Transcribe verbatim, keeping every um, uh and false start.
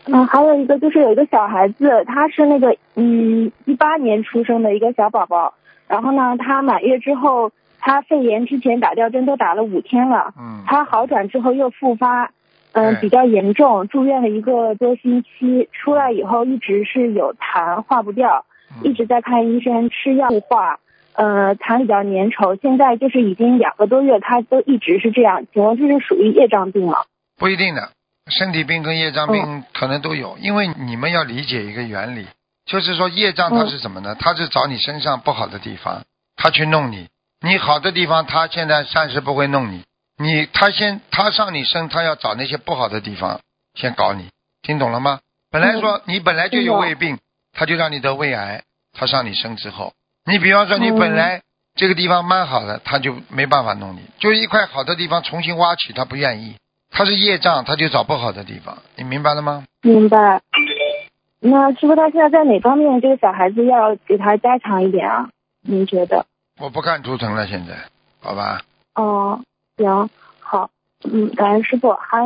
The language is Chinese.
嗯，还有一个就是有一个小孩子，他是那个嗯一八年出生的一个小宝宝，然后呢，他满月之后，他肺炎之前打吊针都打了五天了， 嗯， 他好转之后又复发，嗯、 对比较严重，住院了一个多星期，出来以后一直是有痰化不掉，一直在看医生吃药化，呃，痰比较粘稠，现在就是已经两个多月，他都一直是这样，请问这是属于业障病吗？ 不一定的，身体病跟业障病可能都有，因为你们要理解一个原理，就是说业障它是什么呢？它是找你身上不好的地方，他去弄你，你好的地方他现在暂时不会弄你，你他先他上你身，他要找那些不好的地方先搞你，听懂了吗？本来说你本来就有胃病，他就让你得胃癌，他上你身之后，你比方说你本来这个地方蛮好的，他就没办法弄你，就是一块好的地方重新挖取，他不愿意，他是业障，他就找不好的地方，你明白了吗？ 明白。那师傅他现在在哪方面这个小孩子要给他加强一点啊？您觉得？ 我不看图腾了，现在，好吧？ 哦，行，好，嗯，感恩师傅，还